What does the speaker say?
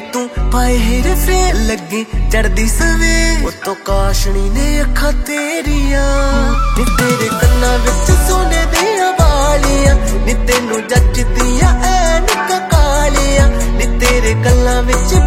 तू पाए हेर फेर लगे चढ़दी सवेर तो काशनी ने अखा तेरिया नी तेरे कन्ना विच सोने दियां वालियां नी तेनू जचदियां ऐनक कालियां नी तेरे गल्लां विच